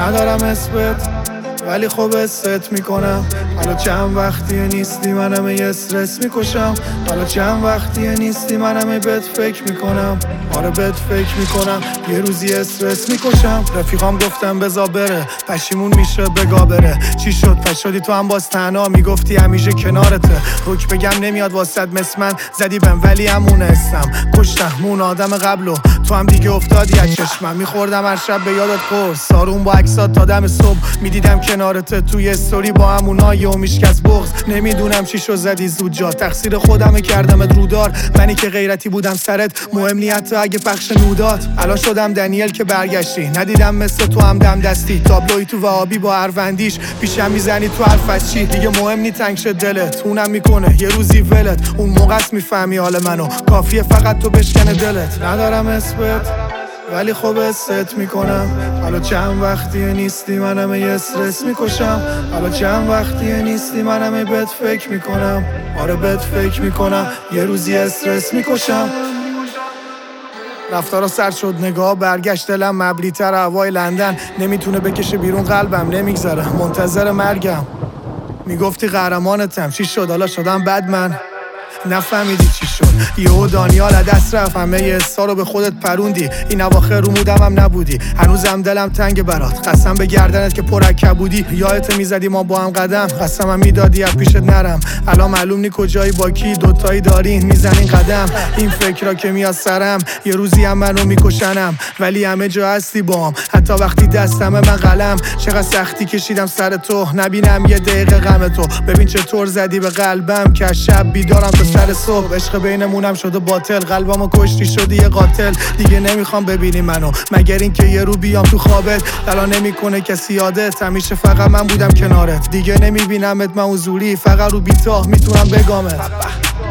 ندارم اسمت ولی خوب است میکنم. حالا چند وقتیه نیستی منم یه استرس میکشم. حالا چند وقتیه نیستی منم بهت فکر میکنم. آره بهت فکر میکنم یه روزی استرس میکشم. رفیقام گفتم بزا بره پشیمون میشه بگا بره. چی شد پس شدی تو هم باز تنها میگفتی همیشه کنارته. روک بگم نمیاد واسد مثل من زدی بهم ولی همونه استم. کشتم اون آدم قبلو تو هم دیگه افتادی از چشمم. میخوردم هر شب به یادت قرص سارون با عکسات تا دم صبح. میدیدم کنارته توی استوری با همونای و میشکست بغض. نمیدونم چی شو زدی زود جا تقصیر خودمه کردمت رودار. منی که غیرتی بودم سرت مهم نی حتی اگه پخش نودات. الان شدم دنیل که برگشتی ندیدم مثل تو هم دم دستی. تابلوی تو وهابی با اروندیش پیشم میزنی تو حرف از چی. دیگه مهم نی تنگ شد دلت اونم میکنه یه روزی ولت. اون موقع است میفهمی حال منو کافیه فقط تو بشکنه دلت. ندارم اسمت ولی خوب است میکنم. حالا چند وقتیه نیستی منم یه استرس میکشم. حالا چند وقتیه نیستی منم بهت فکر میکنم. آره بهت فکر میکنم یه روزی استرس میکشم. رفتارا سر شد نگاه برگشت دلم مبلی تر هوای لندن. نمیتونه بکشه بیرون قلبم نمیگذره منتظر مرگم. میگفتی قهرمانتم چی شد حالا شدم بد من. نفهمیدی چی شد یهو دانیال از دست رفت. همه حسا رو به خودت پروندی. این اواخر رو مودم هم نبودی. هنوزم دلم تنگ برات قسم به گردنت که پر از کبودی. یادت میزدی ما با هم قدم قسمم میدادی از پیشت نرم. الان معلوم نی کجایی با کی دوتایی دارین میزنین قدم. این فکرها که میاد سرم یه روزی هم منو میکشنم. ولی همه جا هستی بام حتی وقتی دستمه من قلم. چقدر سختی کشیدم سر تو نبینم یه دقیقه غم تو. ببین چطور زدی به قلبم که شب بیدارم تا سر صبح. عشق بینمونم شده باطل قلبمو کشتی شدی یه قاتل. دیگه نمیخوام ببینی منو مگر این که یه رو بیام تو خوابت. الان نمیکنه کسی یادت همیشه فقط من بودم کنارت. دیگه نمیبینمت من حضوری فقط رو بیتا میتونم بگامت.